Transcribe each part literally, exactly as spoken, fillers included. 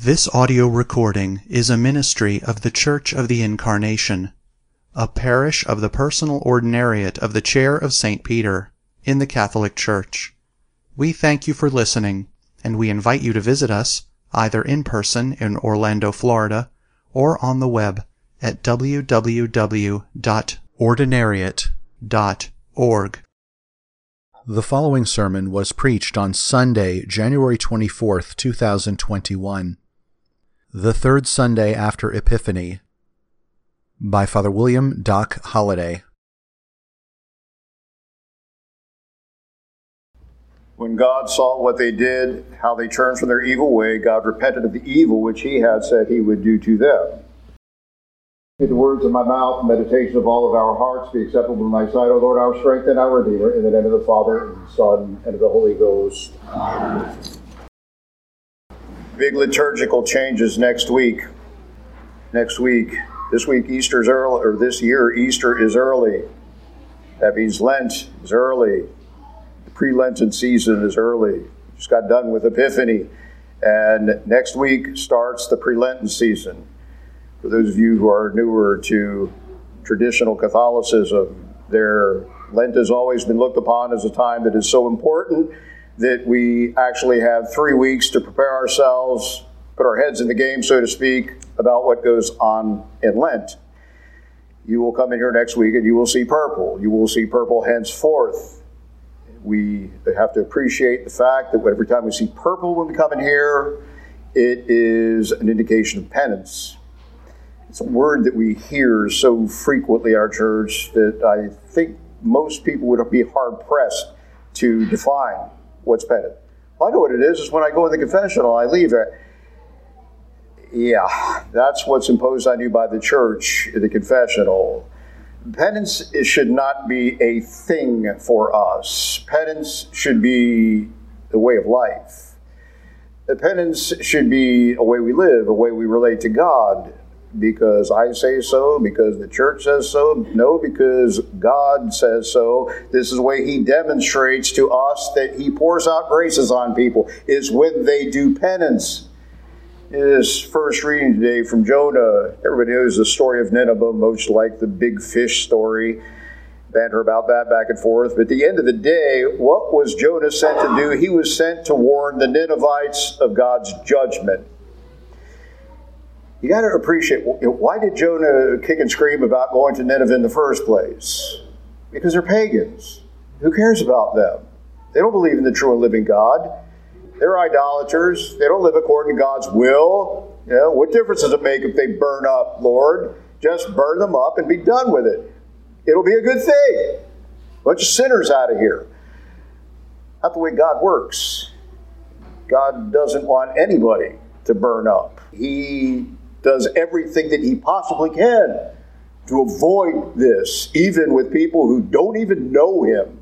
This audio recording is a ministry of the Church of the Incarnation, a parish of the Personal Ordinariate of the Chair of Saint Peter, in the Catholic Church. We thank you for listening, and we invite you to visit us, either in person in Orlando, Florida, or on the web at w w w dot ordinariate dot org. The following sermon was preached on Sunday, January twenty-fourth, two thousand twenty-one, the third Sunday after Epiphany, by Father William Doc Holliday. When God saw what they did, how they turned from their evil way, God repented of the evil which he had said he would do to them. May the words of my mouth and meditation of all of our hearts be acceptable in thy sight, O Lord, our strength and our Redeemer, in the name of the Father, and the Son, and of the Holy Ghost. Amen. Big liturgical changes next week. Next week. This week Easter's early, or this year Easter is early. That means Lent is early. The pre-Lenten season is early. Just got done with Epiphany. And next week starts the pre-Lenten season. For those of you who are newer to traditional Catholicism, their Lent has always been looked upon as a time that is so important that we actually have three weeks to prepare ourselves, put our heads in the game, so to speak, about what goes on in Lent. You will come in here next week and you will see purple. You will see purple henceforth. We have to appreciate the fact that every time we see purple when we come in here, it is an indication of penance. It's a word that we hear so frequently in our church that I think most people would be hard-pressed to define what's penance. Well, I know what it is. It's when I go in the confessional, I leave it. Yeah, that's what's imposed on you by the church in the confessional. Penance it should not be a thing for us. Penance should be a way of life. The penance should be a way we live, a way we relate to God. Because I say so, because the church says so, no, because God says so. This is the way he demonstrates to us that he pours out graces on people, is when they do penance. This first reading today from Jonah, everybody knows the story of Nineveh, most like the big fish story. Banter about that back and forth. But at the end of the day, what was Jonah sent to do? He was sent to warn the Ninevites of God's judgment. You got to appreciate, why did Jonah kick and scream about going to Nineveh in the first place? Because they're pagans. Who cares about them? They don't believe in the true and living God. They're idolaters. They don't live according to God's will. You know, what difference does it make if they burn up, Lord? Just burn them up and be done with it. It'll be a good thing. Bunch of sinners out of here. Not the way God works. God doesn't want anybody to burn up. He does everything that he possibly can to avoid this, even with people who don't even know him.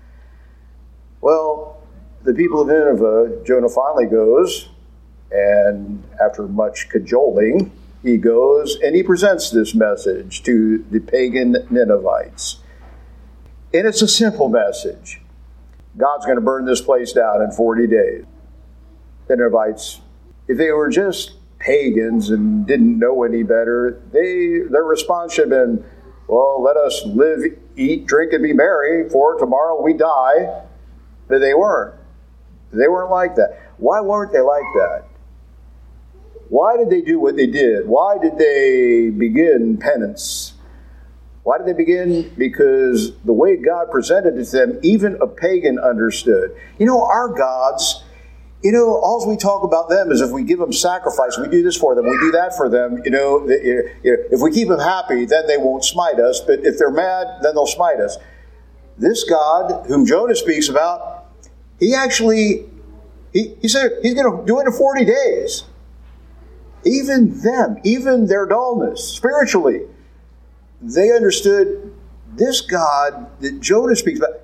Well, the people of Nineveh, Jonah finally goes, and after much cajoling, he goes and he presents this message to the pagan Ninevites. And it's a simple message. God's going to burn this place down in forty days. The Ninevites, if they were just pagans and didn't know any better, they their response should have been, well, let us live, eat, drink, and be merry, for tomorrow we die. But they weren't. They weren't like that. Why weren't they like that? Why did they do what they did? Why did they begin penance? Why did they begin? Because the way God presented it to them, even a pagan understood. You know, our gods, you know, all we talk about them is if we give them sacrifice, we do this for them, we do that for them. You know, if we keep them happy, then they won't smite us. But if they're mad, then they'll smite us. This God, whom Jonah speaks about, he actually, he, he said he's going to do it in forty days. Even them, even their dullness, spiritually, they understood this God that Jonah speaks about,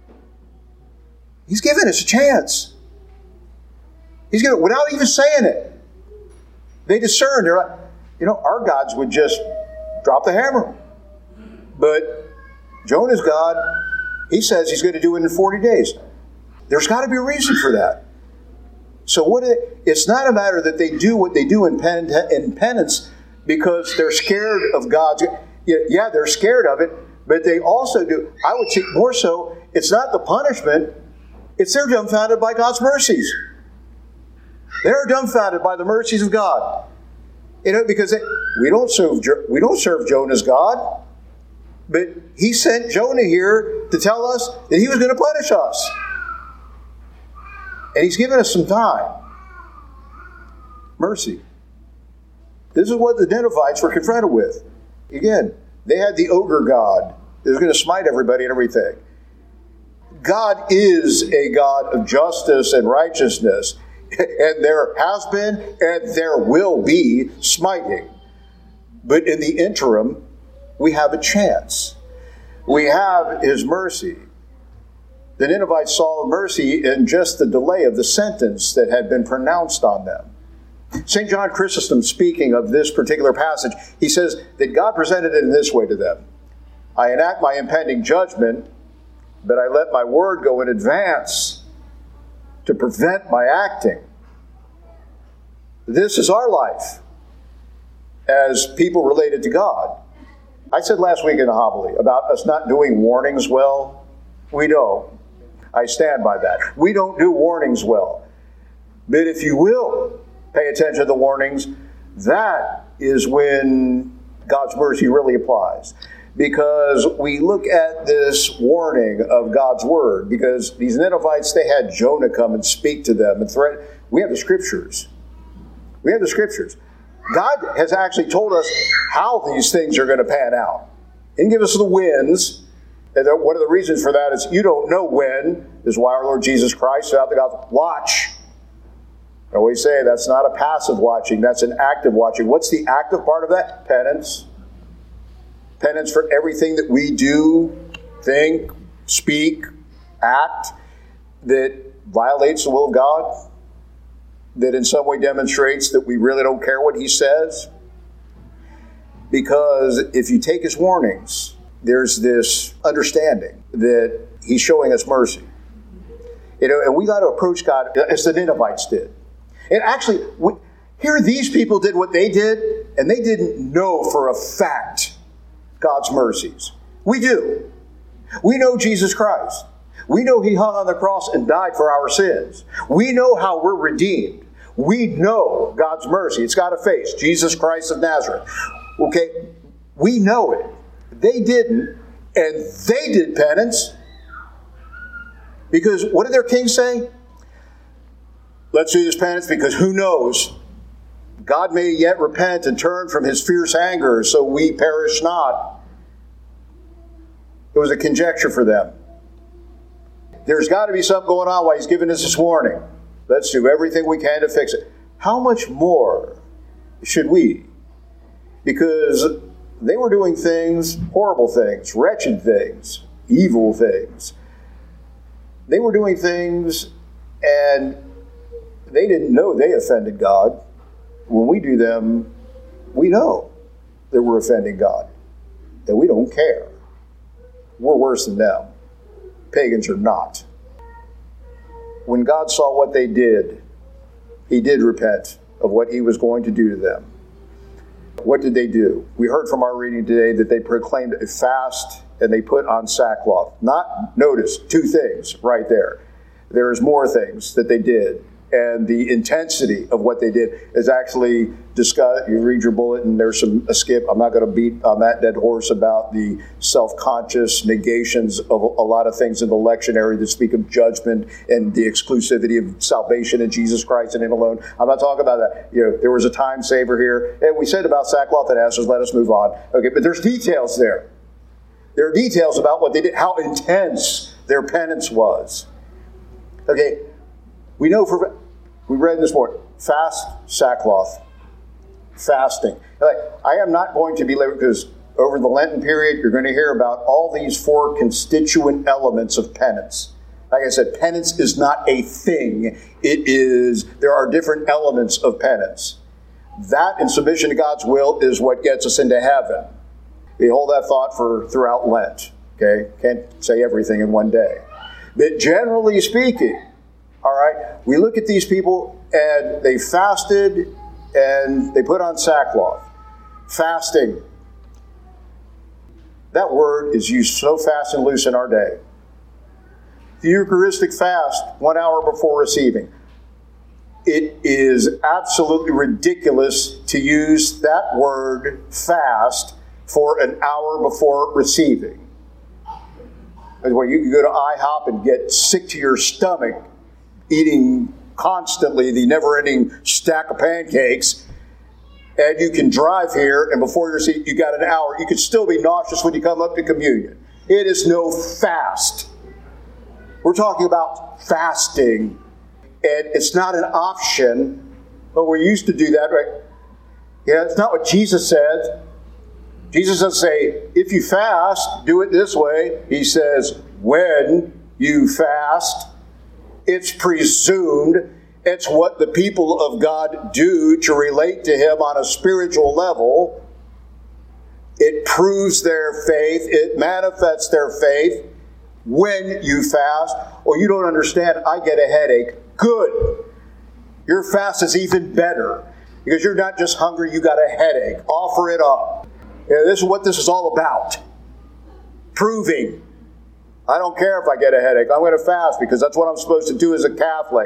he's giving us a chance. He's going to, without even saying it, they discern. They're like, you know, our gods would just drop the hammer. But Jonah's God, he says he's going to do it in forty days. There's got to be a reason for that. So what? It, it's not a matter that they do what they do in, pen, in penance because they're scared of God's. Yeah, they're scared of it, but they also do. I would say more so. It's not the punishment; it's they're dumbfounded by God's mercies. They're dumbfounded by the mercies of God. You know, because they, we don't serve we don't serve Jonah's God, but He sent Jonah here to tell us that He was going to punish us. And He's given us some time. Mercy. This is what the Ninevites were confronted with. Again, they had the ogre god that was going to smite everybody and everything. God is a God of justice and righteousness. And there has been and there will be smiting. But in the interim, we have a chance. We have His mercy. The Ninevites saw mercy in just the delay of the sentence that had been pronounced on them. Saint John Chrysostom, speaking of this particular passage, he says that God presented it in this way to them. I enact my impending judgment, but I let my word go in advance to prevent my acting. This is our life as people related to God. I said last week in the homily about us not doing warnings well. We don't. I stand by that. We don't do warnings well. But if you will pay attention to the warnings, that is when God's mercy really applies. Because we look at this warning of God's word, because these Ninevites, they had Jonah come and speak to them and threaten. We have the scriptures. We have the scriptures. God has actually told us how these things are going to pan out. He didn't give us the winds. And one of the reasons for that is you don't know when, is why our Lord Jesus Christ said out the gospel, watch. I always say that's not a passive watching, that's an active watching. What's the active part of that? Penance. Penance for everything that we do, think, speak, act, that violates the will of God, that in some way demonstrates that we really don't care what He says. Because if you take His warnings, there's this understanding that He's showing us mercy. You know, and we got to approach God as the Ninevites did. And actually, we, here these people did what they did, and they didn't know for a fact God's mercies. We do. We know Jesus Christ. We know He hung on the cross and died for our sins. We know how we're redeemed. We know God's mercy. It's got a face. Jesus Christ of Nazareth. Okay? We know it. They didn't, and they did penance. Because what did their king say? Let's do this penance because who knows? God may yet repent and turn from His fierce anger so we perish not. It was a conjecture for them. There's got to be something going on while He's giving us this warning. Let's do everything we can to fix it. How much more should we? Because they were doing things, horrible things, wretched things, evil things. They were doing things and they didn't know they offended God. When we do them, we know that we're offending God, that we don't care. We're worse than them. Pagans are not. When God saw what they did, He did repent of what He was going to do to them. What did they do? We heard from our reading today that they proclaimed a fast and they put on sackcloth. Not, notice, two things right there. There's more things that they did. And the intensity of what they did is actually discussed. You read your bulletin, there's some a skip. I'm not going to beat on that dead horse about the self-conscious negations of a lot of things in the lectionary that speak of judgment and the exclusivity of salvation in Jesus Christ and Him alone. I'm not talking about that. You know, there was a time saver here. And we said about sackcloth and ashes, let us move on. Okay, but there's details there. There are details about what they did, how intense their penance was. Okay, we know for... We read this morning, fast, sackcloth, fasting. Like, I am not going to be labor because over the Lenten period, you're going to hear about all these four constituent elements of penance. Like I said, penance is not a thing. It is, there are different elements of penance. That in submission to God's will is what gets us into heaven. We hold that thought for throughout Lent. Okay? Can't say everything in one day. But generally speaking, All right? We look at these people and they fasted and they put on sackcloth. Fasting. That word is used so fast and loose in our day. The Eucharistic fast, one hour before receiving. It is absolutely ridiculous to use that word fast for an hour before receiving. Well, you can go to IHOP and get sick to your stomach eating constantly the never-ending stack of pancakes, and you can drive here, and before you receive, you got an hour. You could still be nauseous when you come up to communion. It is no fast. We're talking about fasting, and it's not an option, but we used to do that, right? Yeah, it's not what Jesus said. Jesus doesn't say, if you fast, do it this way. He says, when you fast. It's presumed. It's what the people of God do to relate to Him on a spiritual level. It proves their faith. It manifests their faith when you fast. Oh, you don't understand. I get a headache. Good. Your fast is even better because you're not just hungry, you got a headache. Offer it up. Yeah, this is what this is all about. Proving. I don't care if I get a headache. I'm going to fast because that's what I'm supposed to do as a Catholic.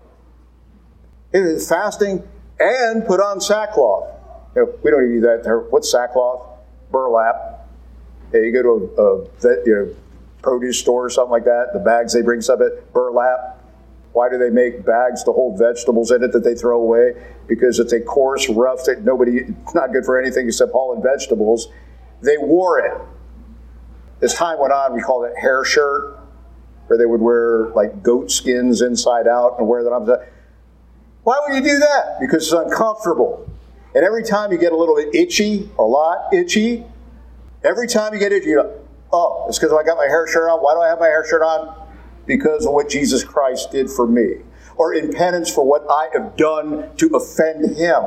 It is fasting and put on sackcloth. You know, we don't even do that there. What's sackcloth? Burlap. Yeah, you go to a, a vet, you know, produce store or something like that. The bags they bring some of it, burlap. Why do they make bags to hold vegetables in it that they throw away? Because it's a coarse, rough thing. Nobody, it's not good for anything except hauling vegetables. They wore it. As time went on, we called it hair shirt, where they would wear like goat skins inside out and wear them upside. Why would you do that? Because it's uncomfortable. And every time you get a little bit itchy, a lot itchy, every time you get itchy, you know, oh, it's because I got my hair shirt on. Why do I have my hair shirt on? Because of what Jesus Christ did for me. Or in penance for what I have done to offend Him.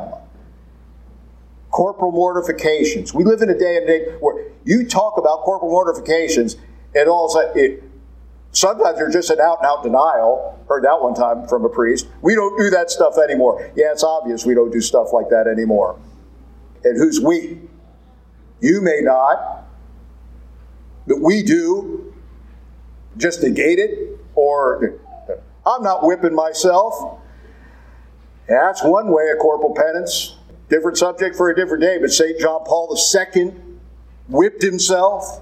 Corporal mortifications. We live in a day and age where you talk about corporal mortifications and all of a sudden, it, sometimes you're just an out-and-out denial. Heard that one time from a priest. We don't do that stuff anymore. Yeah, it's obvious we don't do stuff like that anymore. And who's we? You may not, but we do. Just negate it, or I'm not whipping myself. That's one way of corporal penance. Different subject for a different day, but Saint John Paul the Second whipped himself.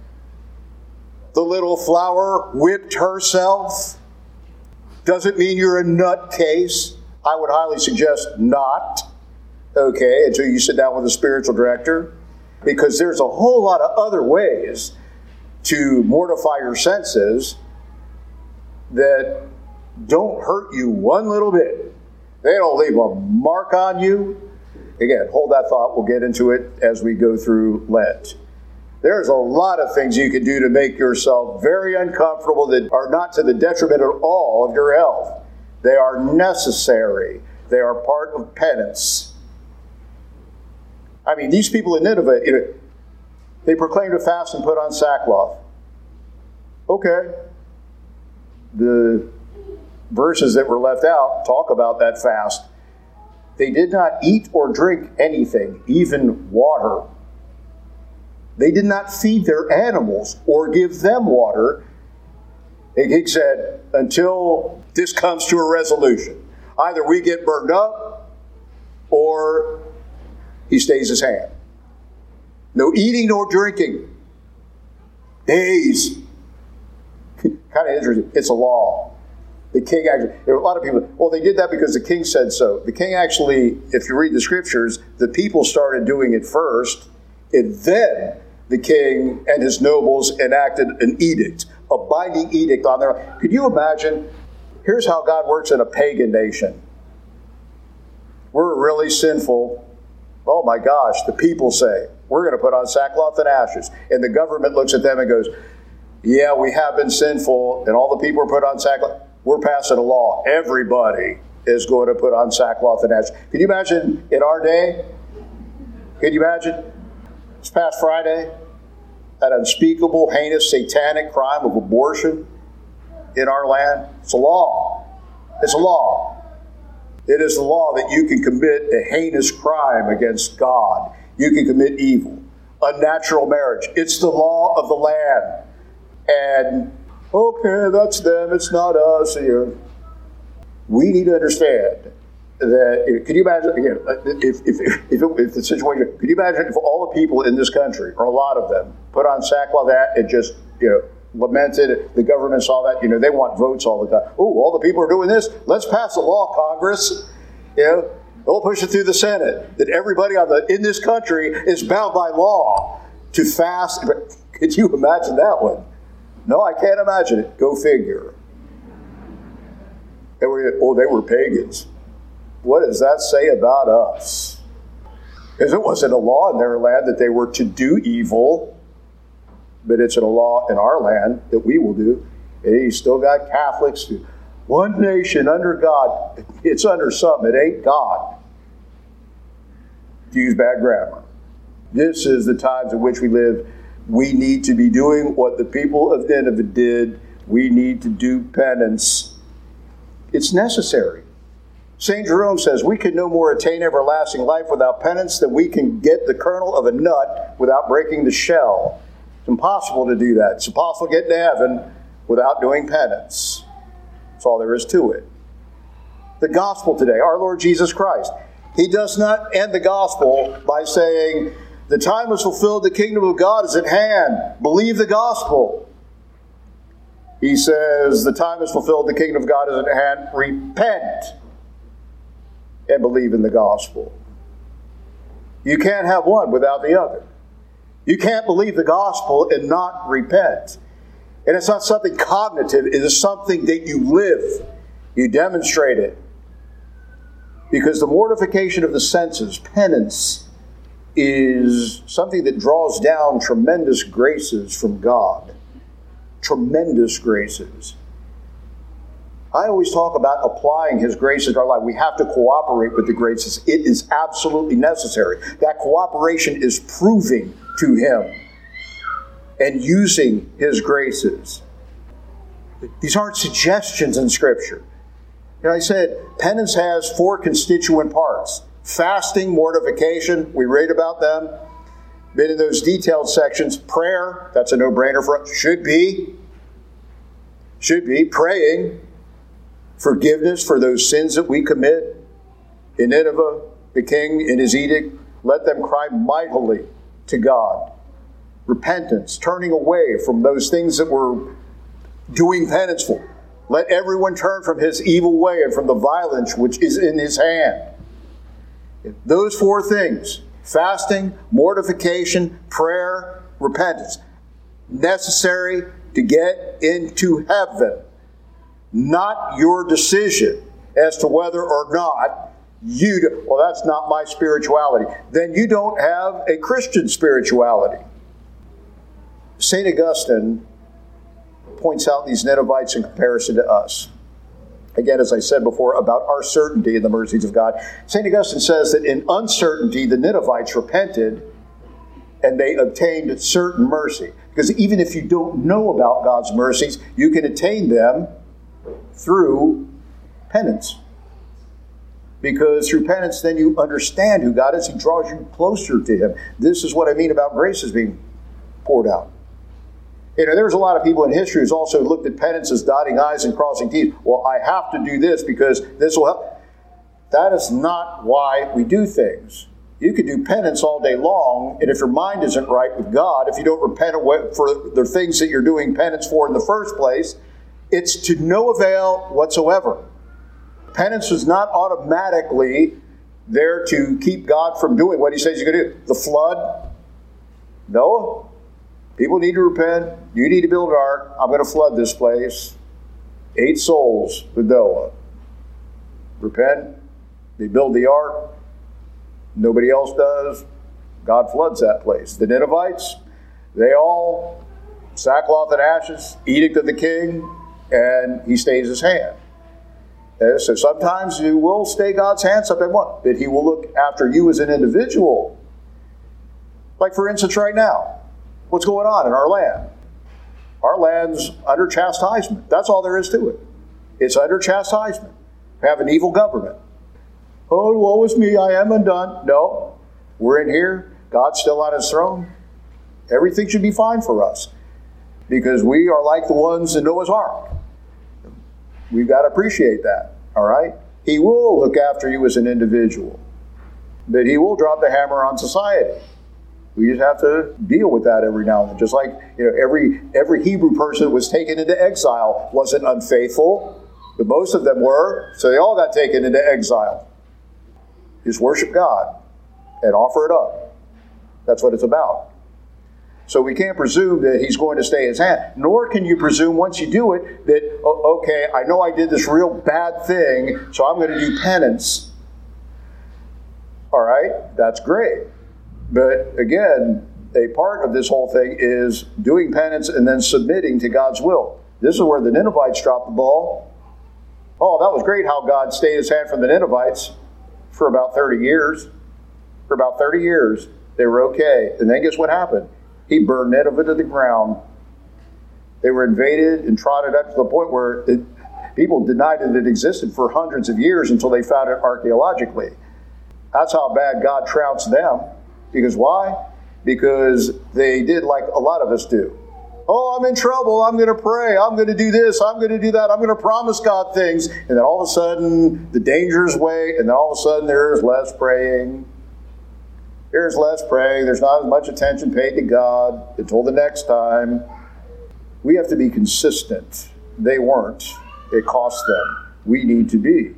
The little flower whipped herself. Doesn't mean you're a nutcase. I would highly suggest not. Okay, until you sit down with a spiritual director. Because there's a whole lot of other ways to mortify your senses that don't hurt you one little bit. They don't leave a mark on you. Again, hold that thought. We'll get into it as we go through Lent. There's a lot of things you can do to make yourself very uncomfortable that are not to the detriment at all of your health. They are necessary. They are part of penance. I mean, these people in Nineveh, you know, they proclaimed a fast and put on sackcloth. Okay. The verses that were left out talk about that fast. They did not eat or drink anything, even water. They did not feed their animals or give them water. He said, until this comes to a resolution. Either we get burned up or he stays his hand. No eating nor drinking. Days. Kind of interesting. It's a law. The king actually, there are a lot of people, well, they did that because the king said so. The king actually, if you read the scriptures, the people started doing it first, and then the king and his nobles enacted an edict, a binding edict on their. Could you imagine? Here's how God works in a pagan nation. We're really sinful. Oh my gosh, the people say, we're going to put on sackcloth and ashes. And the government looks at them and goes, yeah, we have been sinful, and all the people are put on sackcloth. We're passing a law. Everybody is going to put on sackcloth and ashes. Can you imagine in our day? Can you imagine? This past Friday, that unspeakable, heinous, satanic crime of abortion in our land. It's a law. It's a law. It is the law that you can commit a heinous crime against God. You can commit evil. Unnatural marriage. It's the law of the land. And, okay, that's them, it's not us. We need to understand that, could you imagine, again, if, if, if, if, if the situation, could you imagine if all the people in this country, or a lot of them, put on sackcloth that and just, you know, lamented, the government saw that, you know, they want votes all the time. Oh, all the people are doing this, let's pass a law, Congress. You know, we'll push it through the Senate, that everybody on the in this country is bound by law to fast. Could you imagine that one? No, I can't imagine it. Go figure. They were, oh, they were pagans. What does that say about us? Because it wasn't a law in their land that they were to do evil, but it's a law in our land that we will do. And you still got Catholics who, one nation under God. It's under some, it ain't God. To use bad grammar. This is the times in which we live. We need to be doing what the people of Nineveh did. We need to do penance. It's necessary. Saint Jerome says, we can no more attain everlasting life without penance than we can get the kernel of a nut without breaking the shell. It's impossible to do that. It's impossible to get to heaven without doing penance. That's all there is to it. The gospel today, our Lord Jesus Christ, he does not end the gospel by saying, the time is fulfilled, the kingdom of God is at hand. Believe the gospel. He says, the time is fulfilled, the kingdom of God is at hand. Repent and believe in the gospel. You can't have one without the other. You can't believe the gospel and not repent. And it's not something cognitive. It is something that you live. You demonstrate it. Because the mortification of the senses, penance, is something that draws down tremendous graces from God. Tremendous graces. I always talk about applying His graces to our life. We have to cooperate with the graces. It is absolutely necessary. That cooperation is proving to Him and using His graces. These aren't suggestions in Scripture. You know, I said penance has four constituent parts. Fasting, mortification, we read about them. Been in those detailed sections. Prayer, that's a no-brainer for us. Should be. Should be. Praying. Forgiveness for those sins that we commit. In Nineveh, the king, in his edict, let them cry mightily to God. Repentance, turning away from those things that we're doing penance for. Let everyone turn from his evil way and from the violence which is in his hand. Those four things, fasting, mortification, prayer, repentance, necessary to get into heaven. Not your decision as to whether or not you do. Well, that's not my spirituality. Then you don't have a Christian spirituality. Saint Augustine points out these Ninevites in comparison to us. Again, as I said before, about our certainty in the mercies of God. Saint Augustine says that in uncertainty, the Ninevites repented and they obtained certain mercy. Because even if you don't know about God's mercies, you can attain them through penance. Because through penance, then you understand who God is. He draws you closer to Him. This is what I mean about graces being poured out. You know, there's a lot of people in history who's also looked at penance as dotting I's and crossing T's. Well, I have to do this because this will help. That is not why we do things. You can do penance all day long, and if your mind isn't right with God, if you don't repent for the things that you're doing penance for in the first place, it's to no avail whatsoever. Penance is not automatically there to keep God from doing what He says He's going to do. The flood, Noah, people need to repent. You need to build an ark. I'm going to flood this place. Eight souls with Noah. Repent. They build the ark. Nobody else does. God floods that place. The Ninevites, they all, sackcloth and ashes, edict of the king, and he stays his hand. Uh, so sometimes you will stay God's hand, sometimes what? But He will look after you as an individual. Like for instance right now, what's going on in our land? Our land's under chastisement. That's all there is to it. It's under chastisement. have an evil government. Oh, woe is me, I am undone. No, we're in here. God's still on his throne. Everything should be fine for us because we are like the ones in Noah's Ark. We've got to appreciate that, all right? He will look after you as an individual, but he will drop the hammer on society. We just have to deal with that every now and then. Just like, you know, every every Hebrew person that was taken into exile wasn't unfaithful, but most of them were, so they all got taken into exile. Just worship God and offer it up. That's what it's about. So we can't presume that he's going to stay his hand. Nor can you presume once you do it that, okay, I know I did this real bad thing, so I'm going to do penance. All right, that's great. But again, a part of this whole thing is doing penance and then submitting to God's will. This is where the Ninevites dropped the ball. Oh, that was great how God stayed his hand from the Ninevites for about thirty years. For about thirty years, they were okay. And then guess what happened? He burned Nineveh to the ground. They were invaded and trodden up to the point where it, people denied that it existed for hundreds of years until they found it archaeologically. That's how bad God trounced them. Because why? Because they did like a lot of us do. Oh, I'm in trouble. I'm going to pray. I'm going to do this. I'm going to do that. I'm going to promise God things. And then all of a sudden, the dangers wait. And then all of a sudden, there's less praying. There's less praying. There's not as much attention paid to God until the next time. We have to be consistent. They weren't. It cost them. We need to be.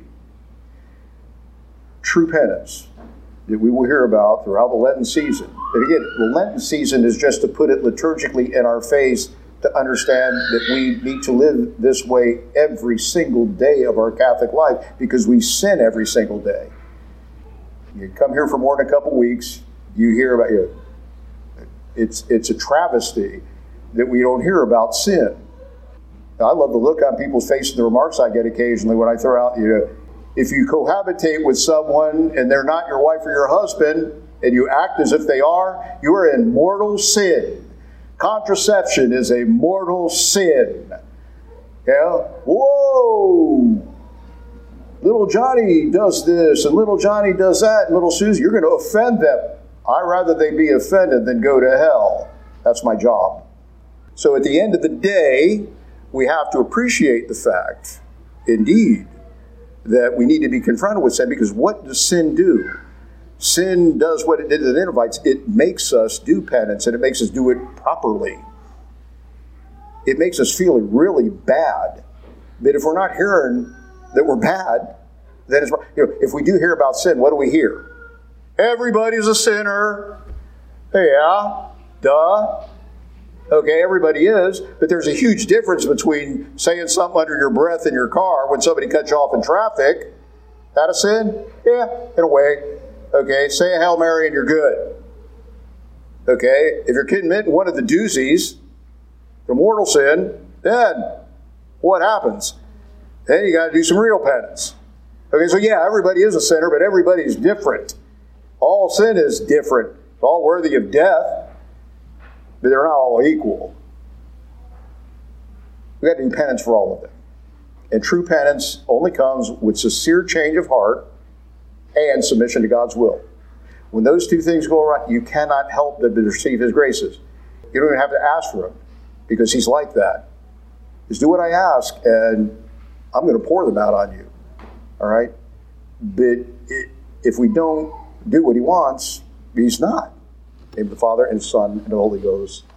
True penance that we will hear about throughout the Lenten season. And again, the Lenten season is just to put it liturgically in our face to understand that we need to live this way every single day of our Catholic life because we sin every single day. You come here for more than a couple weeks, you hear about it. It's, it's a travesty that we don't hear about sin. Now, I love the look on people's faces and the remarks I get occasionally when I throw out, you know, if you cohabitate with someone and they're not your wife or your husband, and you act as if they are, you are in mortal sin. Contraception is a mortal sin. Yeah? Whoa! Little Johnny does this, and little Johnny does that, and little Susie, you're going to offend them. I'd rather they be offended than go to hell. That's my job. So at the end of the day, we have to appreciate the fact, indeed, that we need to be confronted with sin, because what does sin do? Sin does what it did to the Ninevites. It makes us do penance, and it makes us do it properly. It makes us feel really bad. But if we're not hearing that we're bad, then it's, you know, if we do hear about sin, what do we hear? Everybody's a sinner. Yeah, duh. Okay, everybody is, but there's a huge difference between saying something under your breath in your car when somebody cuts you off in traffic. That a sin? Yeah, in a way. Okay, say a Hail Mary and you're good. Okay, if you're committing one of the doozies, the mortal sin, then what happens? Then you got to do some real penance. Okay, so yeah, everybody is a sinner, but everybody's different. All sin is different. It's all worthy of death. But they're not all equal. We've got to do penance for all of them. And true penance only comes with sincere change of heart and submission to God's will. When those two things go right, you cannot help but receive his graces. You don't even have to ask for them, because he's like that. Just do what I ask, and I'm going to pour them out on you. All right? But it, if we don't do what he wants, he's not. In the Father, and the Son, and the Holy Ghost.